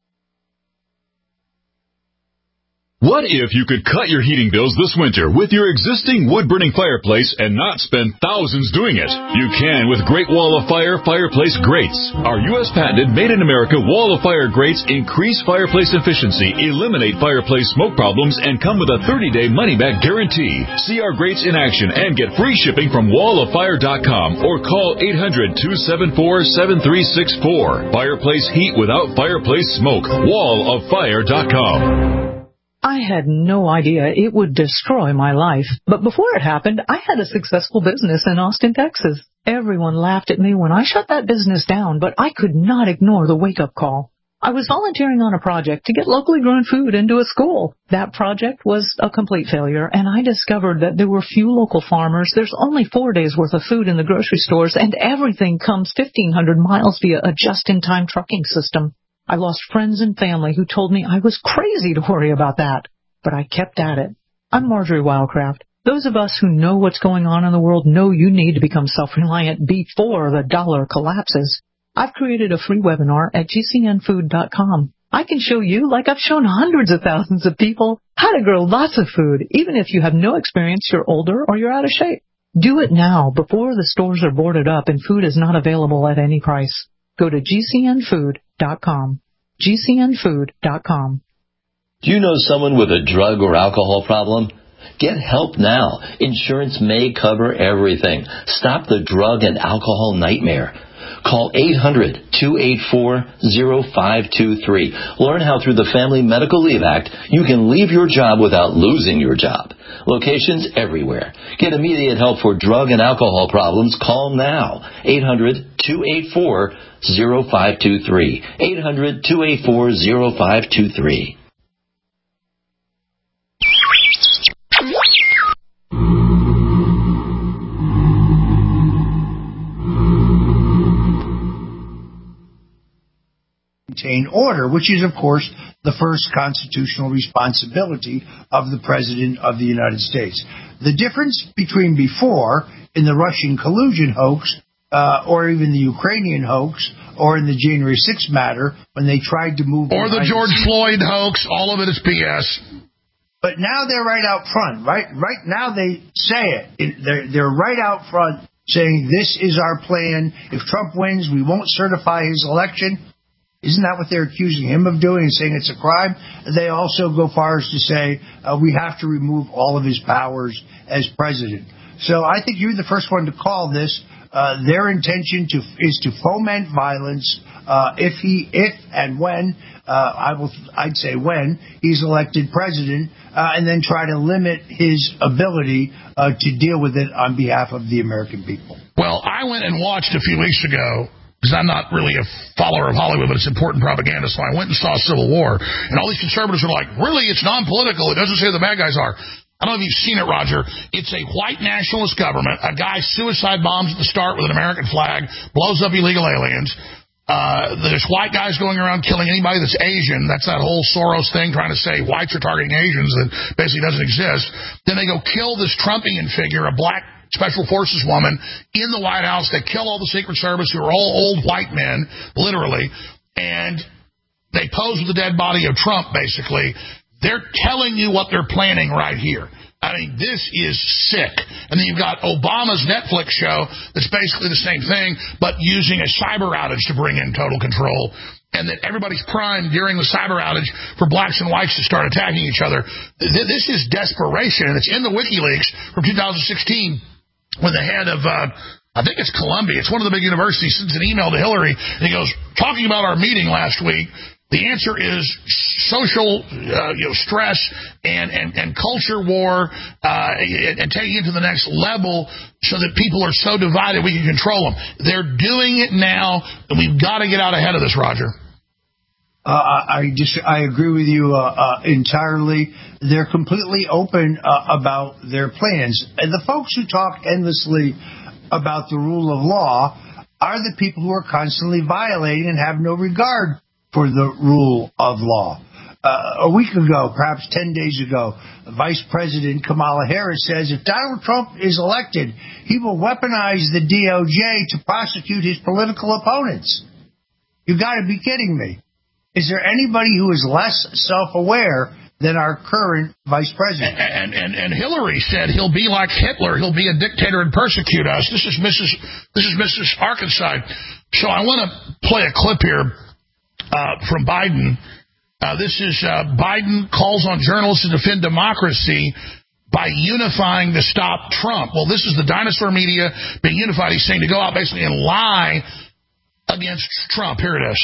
What if you could cut your heating bills this winter with your existing wood-burning fireplace and not spend thousands doing it? You can with Great Wall of Fire fireplace grates. Our U.S. patented made-in-America Wall of Fire grates increase fireplace efficiency, eliminate fireplace smoke problems, and come with a 30-day money-back guarantee. See our grates in action and get free shipping from walloffire.com or call 800-274-7364. Fireplace heat without fireplace smoke. walloffire.com. I had no idea it would destroy my life. But before it happened, I had a successful business in Austin, Texas. Everyone laughed at me when I shut that business down, but I could not ignore the wake-up call. I was volunteering on a project to get locally grown food into a school. That project was a complete failure, and I discovered that there were few local farmers. There's only 4 days' worth of food in the grocery stores, and everything comes 1,500 miles via a just-in-time trucking system. I lost friends and family who told me I was crazy to worry about that. But I kept at it. I'm Marjorie Wildcraft. Those of us who know what's going on in the world know you need to become self-reliant before the dollar collapses. I've created a free webinar at gcnfood.com. I can show you, like I've shown hundreds of thousands of people, how to grow lots of food, even if you have no experience, you're older, or you're out of shape. Do it now before the stores are boarded up and food is not available at any price. Go to gcnfood.com. gcnfood.com. Do you know someone with a drug or alcohol problem? Get help now. Insurance may cover everything. Stop the drug and alcohol nightmare. Call 800-284-0523. Learn how through the Family Medical Leave Act you can leave your job without losing your job. Locations everywhere. Get immediate help for drug and alcohol problems. Call now. 800-284-0523. 800-284-0523. Maintain order, which is, of course, the first constitutional responsibility of the President of the United States. The difference between before, in the Russian collusion hoax, or even the Ukrainian hoax, or in the January 6th matter, when they tried to move... Or the George Floyd hoax, all of it is BS. But now they're right out front, right? Right now they say it. They're right out front saying, this is our plan. If Trump wins, we won't certify his election. Isn't that what they're accusing him of doing and saying it's a crime? They also go far as to say we have to remove all of his powers as president. So I think you're the first one to call this. Their intention is to foment violence if and when I'd say when he's elected president, and then try to limit his ability to deal with it on behalf of the American people. Well, I went and watched a few weeks ago, because I'm not really a follower of Hollywood, but it's important propaganda, so I went and saw Civil War, and all these conservatives are like, really, it's non-political, it doesn't say who the bad guys are. I don't know if you've seen it, Roger. It's a white nationalist government. A guy suicide bombs at the start with an American flag, blows up illegal aliens. There's white guys going around killing anybody that's Asian. That's that whole Soros thing trying to say whites are targeting Asians that basically doesn't exist. Then they go kill this Trumpian figure, a black Special Forces woman, in the White House. They kill all the Secret Service, who are all old white men, literally, and they pose with the dead body of Trump, basically. They're telling you what they're planning right here. I mean, this is sick. And then you've got Obama's Netflix show that's basically the same thing, but using a cyber outage to bring in total control. and that everybody's primed during the cyber outage for blacks and whites to start attacking each other. This is desperation, and it's in the WikiLeaks from 2016 when the head of, I think it's Columbia, it's one of the big universities, sends an email to Hillary, and he goes, talking about our meeting last week, the answer is social stress and culture war and taking it to the next level so that people are so divided we can control them. They're doing it now, and we've got to get out ahead of this, Roger. I agree with you entirely. They're completely open about their plans. And the folks who talk endlessly about the rule of law are the people who are constantly violating and have no regard for the rule of law. A week ago, perhaps 10 days ago, Vice President Kamala Harris says if Donald Trump is elected, he will weaponize the DOJ to prosecute his political opponents. You got to be kidding me. Is there anybody who is less self-aware than our current Vice President? And Hillary said he'll be like Hitler. He'll be a dictator and persecute us. This is Mrs. Arkansas. So I want to play a clip here from Biden. This is Biden calls on journalists to defend democracy by unifying to stop Trump. Well, this is the dinosaur media being unified. He's saying to go out basically and lie against Trump. Here it is.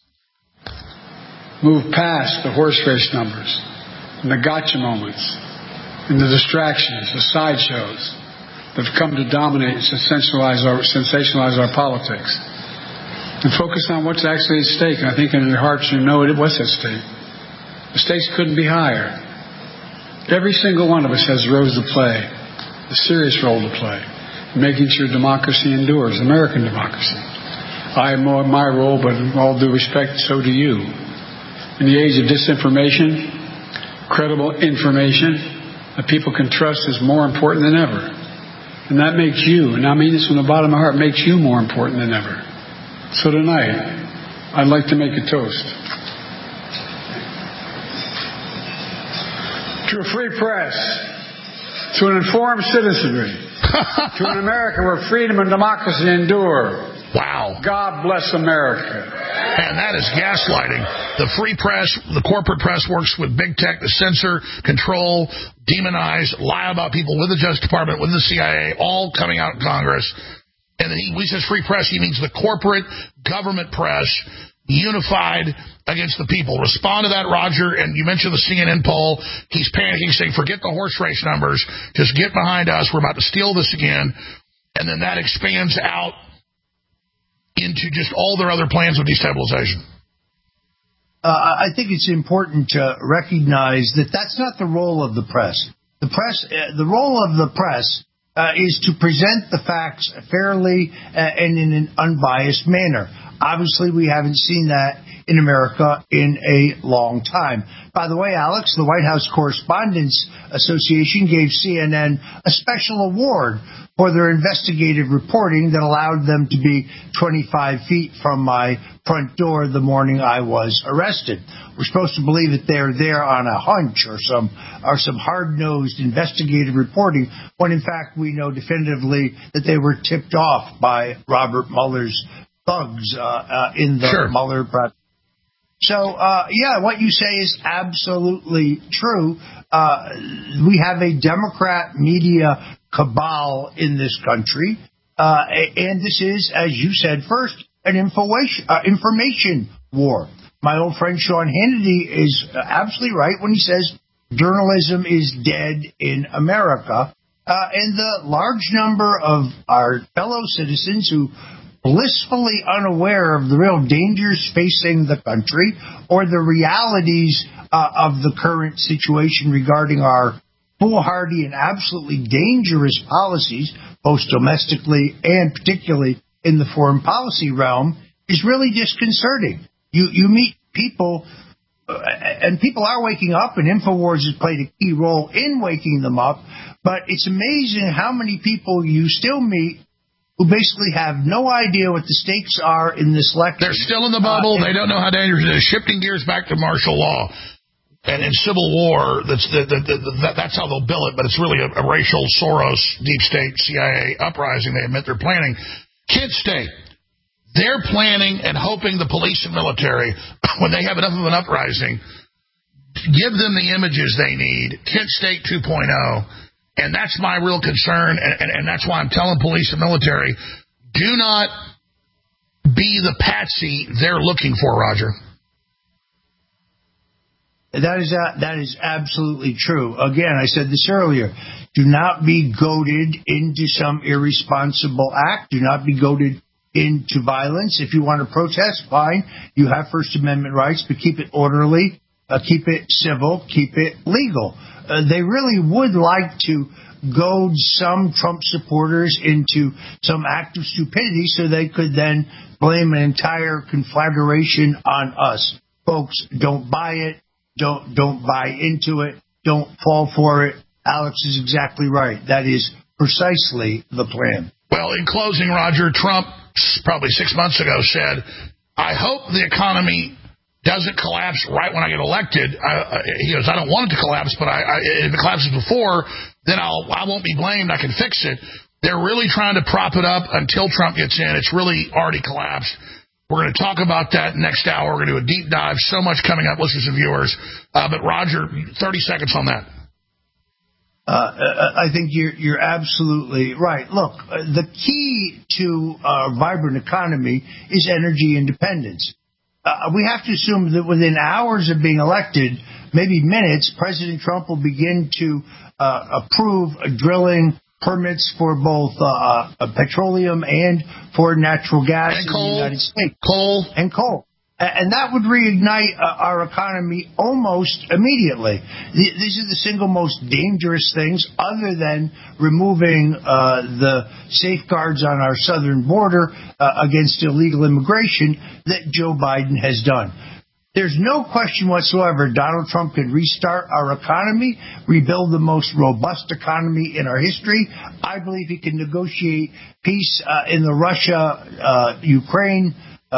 Move past the horse race numbers and the gotcha moments and the distractions, the sideshows that have come to dominate and sensationalize our politics. And focus on what's actually at stake. And I think in your hearts you know what's at stake. The stakes couldn't be higher. Every single one of us has roles to play, a serious role to play, in making sure democracy endures, American democracy. I know my role, but in all due respect, so do you. In the age of disinformation, credible information that people can trust is more important than ever. And that makes you, and I mean this from the bottom of my heart, makes you more important than ever. So tonight, I'd like to make a toast to a free press, to an informed citizenry, to an America where freedom and democracy endure. Wow. God bless America. And that is gaslighting. The free press, the corporate press works with big tech to censor, control, demonize, lie about people with the Justice Department, with the CIA, all coming out in Congress. And then when he says free press, he means the corporate government press unified against the people. Respond to that, Roger. And you mentioned the CNN poll. He's panicking, saying, forget the horse race numbers. Just get behind us. We're about to steal this again. And then that expands out into just all their other plans of destabilization. I think it's important to recognize that that's not the role of the press. The role of the press is to present the facts fairly and in an unbiased manner. Obviously, we haven't seen that in America in a long time. By the way, Alex, the White House Correspondents Association gave CNN a special award for their investigative reporting that allowed them to be 25 feet from my front door the morning I was arrested. We're supposed to believe that they're there on a hunch or some hard-nosed investigative reporting, when in fact we know definitively that they were tipped off by Robert Mueller's thugs in the Mueller process. So, what you say is absolutely true. We have a Democrat media cabal in this country, and this is, as you said first, an information war. My old friend Sean Hannity is absolutely right when he says journalism is dead in America, and the large number of our fellow citizens who blissfully unaware of the real dangers facing the country or the realities of the current situation regarding our foolhardy and absolutely dangerous policies, both domestically and particularly in the foreign policy realm, is really disconcerting. You meet people, and people are waking up, and InfoWars has played a key role in waking them up, but it's amazing how many people you still meet who basically have no idea what the stakes are in this election. They're still in the bubble. They don't know how dangerous it is. Shifting gears back to martial law and in civil war, that's how they'll bill it, but it's really a racial Soros, deep state, CIA uprising they admit they're planning. Kid State. they're planning and hoping the police and military, when they have enough of an uprising, give them the images they need, Kent State 2.0, and that's my real concern, and that's why I'm telling police and military, do not be the patsy they're looking for, Roger. That is absolutely true. Again, I said this earlier. Do not be goaded into some irresponsible act. Do not be goaded into violence. If you want to protest, fine. You have First Amendment rights, but keep it orderly, keep it civil, keep it legal. They really would like to goad some Trump supporters into some act of stupidity so they could then blame an entire conflagration on us. Folks, don't buy it. Don't buy into it. Don't fall for it. Alex is exactly right. That is precisely the plan. Well, in closing, Roger, Trump probably 6 months ago said, I hope the economy doesn't collapse right when I get elected. He goes, I don't want it to collapse, but if it collapses before, then I won't be blamed. I can fix it. They're really trying to prop it up until Trump gets in. It's really already collapsed. We're going to talk about that next hour. We're going to do a deep dive. So much coming up, listeners and viewers. But, Roger, 30 seconds on that. I think you're absolutely right. Look, the key to a vibrant economy is energy independence. We have to assume that within hours of being elected, maybe minutes, President Trump will begin to approve drilling permits for both petroleum and for natural gas in the United States. Coal. And that would reignite our economy almost immediately. These are the single most dangerous things, other than removing the safeguards on our southern border against illegal immigration that Joe Biden has done. There's no question whatsoever Donald Trump can restart our economy, rebuild the most robust economy in our history. I believe he can negotiate peace in the Russia-Ukraine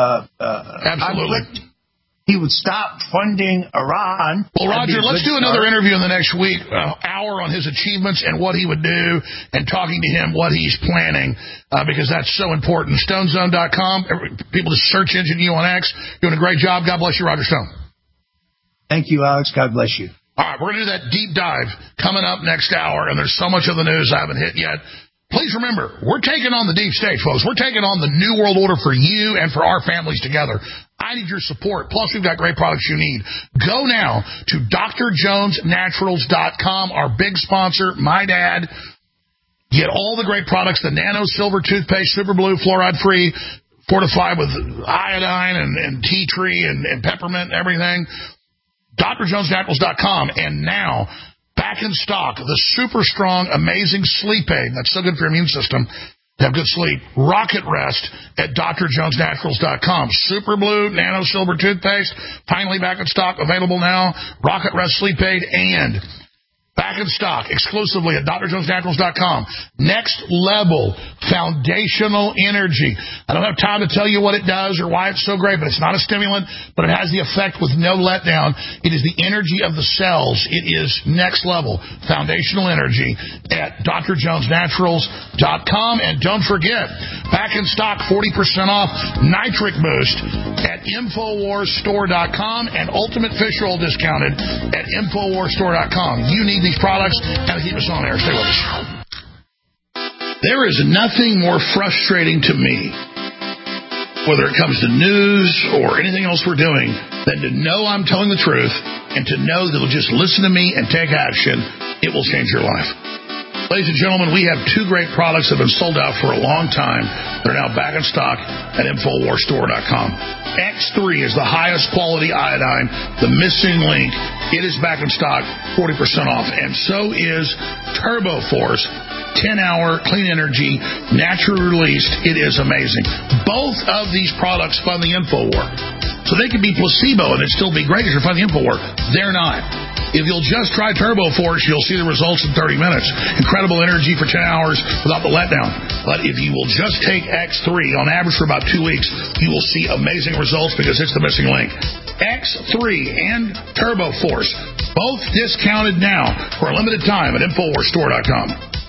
conflict. He would stop funding Iran. Well, Roger, let's do another interview in the next week, hour on his achievements and what he would do, and talking to him what he's planning, because that's so important. StoneZone.com. People just search engine you on X. Doing a great job. God bless you, Roger Stone. Thank you, Alex. God bless you. All right, we're going to do that deep dive coming up next hour, and there's so much of the news I haven't hit yet. Please remember, we're taking on the deep state, folks. We're taking on the new world order for you and for our families together. I need your support. Plus, we've got great products you need. Go now to drjonesnaturals.com, our big sponsor, my dad. Get all the great products, the Nano Silver Toothpaste, Super Blue, fluoride-free, fortified with iodine and tea tree and peppermint and everything. drjonesnaturals.com. And now, back in stock, the super strong, amazing sleep aid. That's so good for your immune system to have good sleep. Rocket Rest at drjonesnaturals.com. Super Blue, Nano Silver Toothpaste, finally back in stock, available now. Rocket Rest sleep aid, and back in stock exclusively at drjonesnaturals.com. Next level foundational energy. I don't have time to tell you what it does or why it's so great, but it's not a stimulant, but it has the effect with no letdown. It is the energy of the cells. It is next level foundational energy at drjonesnaturals.com. And don't forget, back in stock, 40% off Nitric Boost at InfoWarsStore.com, and Ultimate Fish Oil discounted at InfoWarsStore.com. You need these products and keep us on air. Stay with us. There is nothing more frustrating to me, whether it comes to news or anything else we're doing, than to know I'm telling the truth and to know that you'll just listen to me and take action. It will change your life. Ladies and gentlemen, we have two great products that have been sold out for a long time. They're now back in stock at InfoWarsStore.com. X3 is the highest quality iodine, the missing link. It is back in stock, 40% off. And so is TurboForce, 10-hour clean energy, naturally released. It is amazing. Both of these products fund the InfoWar. So they could be placebo and it'd still be great if you're funding the InfoWar. They're not. If you'll just try TurboForce, you'll see the results in 30 minutes. Incredible energy for 10 hours without the letdown. But if you will just take X3 on average for about 2 weeks, you will see amazing results because it's the missing link. X3 and TurboForce, both discounted now for a limited time at InfoWarsStore.com.